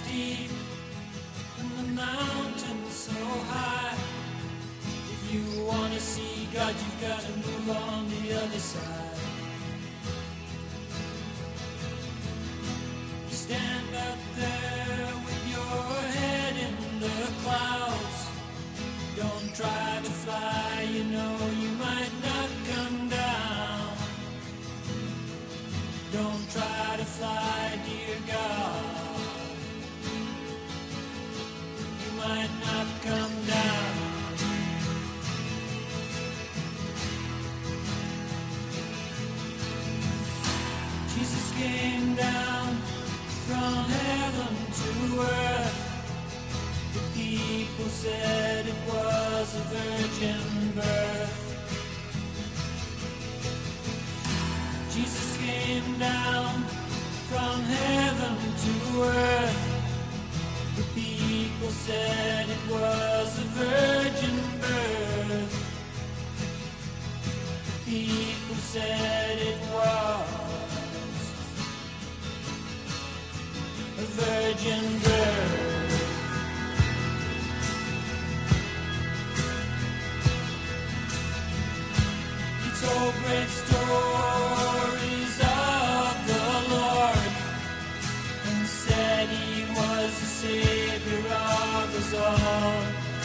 deep and the mountains so high. If you want to see God, you've got to move on the other side. You stand up there with your head in the clouds. Don't try to fly, you know you might not come down. Don't try to fly, dear God. You might not come down. Jesus came down from heaven to earth. The people said it was a virgin birth. Jesus came down from heaven to earth. The people said it was a virgin birth. The people said it was a virgin birth. He told great stories of the Lord and said he was the Savior of us all.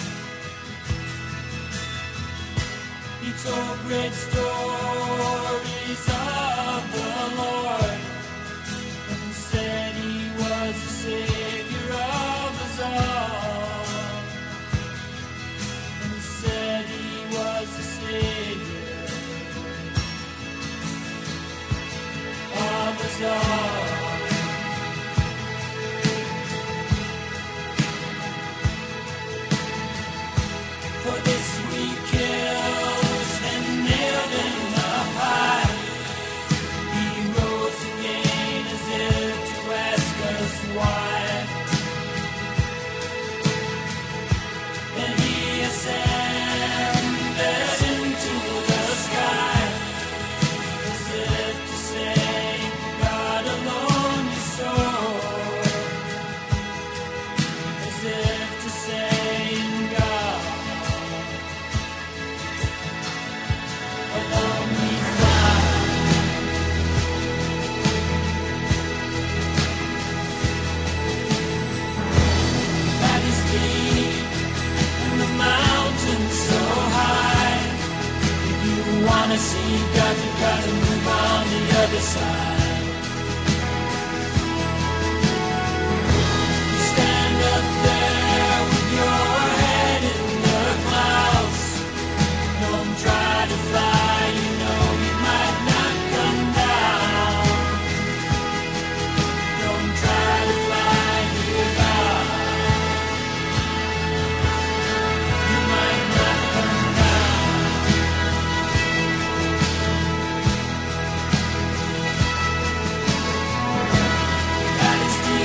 He told great stories of the Lord and said he was the Savior of us all. And said he was the Savior of us all. For this we killed and nailed him up high. He rose again as if to ask us why. And he ascended into the sky as if to say, God alone is sure. As if to say, in God alone we fly. That is deep and the mountains so high. If you wanna see God, you gotta move on the other side.